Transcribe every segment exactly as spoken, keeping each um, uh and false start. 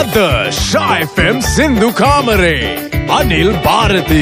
අද Sha F M සින්දු කාමරේ අනිල් ಭಾರತಿ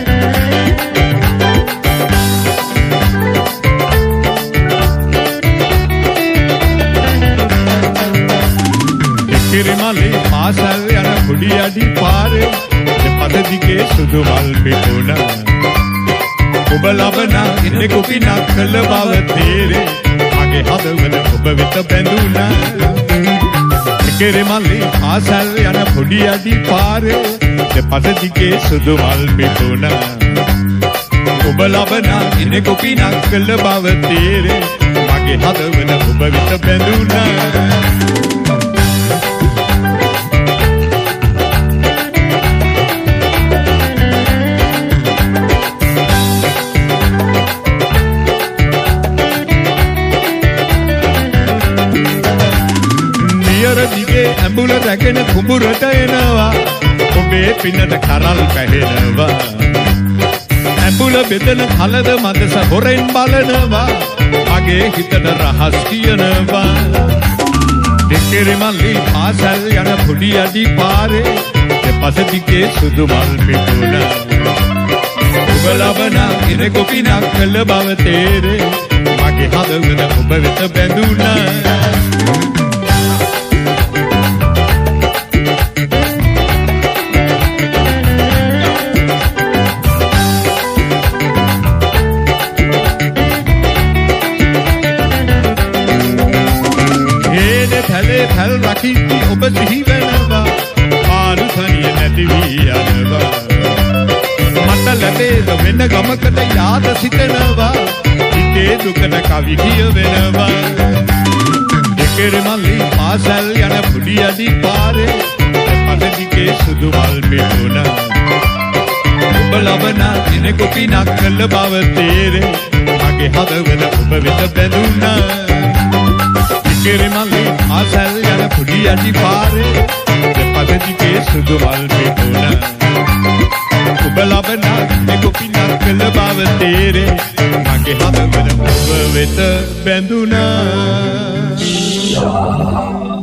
කිරිමලේ පාසල් යන කුඩි අඩි පාරේ දෙපද දිගේ සුදු මල් පිපුණා ඔබ ලබන ඉන්නේ කුපිනක් කළ බව තේරේ මගේ හදවත ඔබ වෙත බැඳුණා කිරිමලේ පාසල් යන කුඩි අඩි පාරේ දෙපද දිගේ සුදු මල් පිපුණා ඔබ ලබන ඉන්නේ කුපිනක් කළ බව තේරේ මගේ හදවත ඔබ වෙත බැඳුණා ඇඹුල රැගෙන කුඹුරට එනවා ඔබේ පින්නට කරල් පැහෙනවා ඇඹුල බෙදන කලද මදස හොරෙන් බලනවා මගේ හිතට රහස් කියනවා දෙකෙරමල්ලි පාසල් යන පොඩි අඩි පාරේ දෙපස දිගේ සුදු මල් පිපුණා ඔබ ලබන ඉර කොපිනක් කළ බව තේරේ මගේ හදවත ඔබ වෙත බැඳුණා පැල් රකින්නේ ඔබ සිහි වෙනවා පාරු තනිය නැති වී යනවා මට ලැබෙන වෙන ගමකට යාද සිතනවා හිතේ දුකට කවි කියවෙනවා දෙකෙරමල්ලි පාසල් යන පුඩි අඩි පාරේ පද දිගේ සුදු මල් පිපුණා ඔබ ලබන දින කුපිනක් කළ බව තේරේ මගේ හදවත ඔබ වෙත බැඳුණා කිරිමලි ආසල් යන පුඩි අඩි පාරේ දෙපද දිගේ සුදු මල් පිපුණා ඔබ ලබන එක පිනක් කළ බව තේරේ මගේ හදවත ඔබ වෙත බැඳුණා